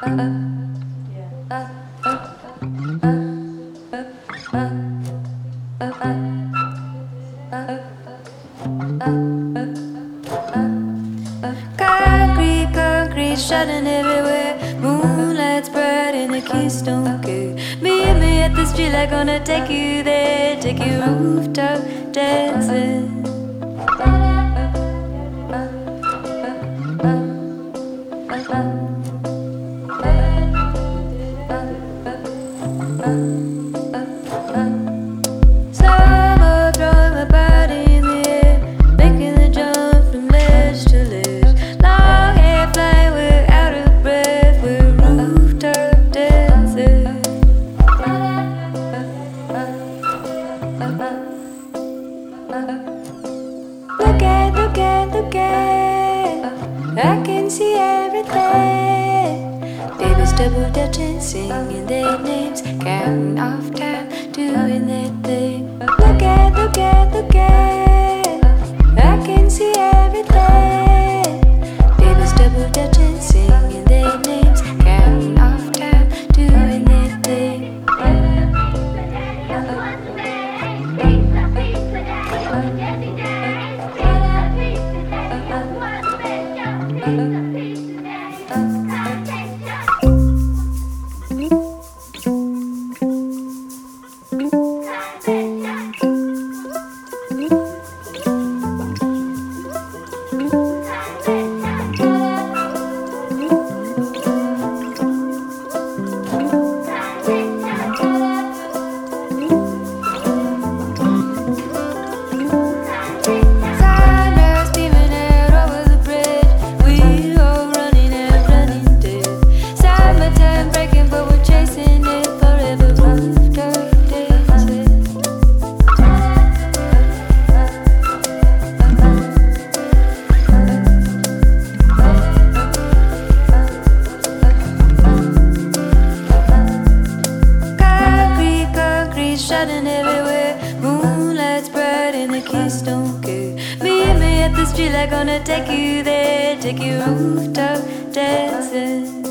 Concrete, shutting everywhere. Moonlight's bright in the Keystone Gate. Meet me at the street light, gonna take you there. Take you rooftop dancing. Summer, throwing my body in the air, making the jump from ledge to ledge. Long hair flying, we're out of breath, we're rooftop dancing. Look at, I can see everything. Babies double dutching, singing their names, counting off time, doing their thing. Look at, I can see everything. Babies double dutching, singing their names, counting off time, doing their thing. Shutting everywhere, moonlight's bright in the Keystone Gate. Meet me at the street light, gonna take you there, take you rooftop dancing.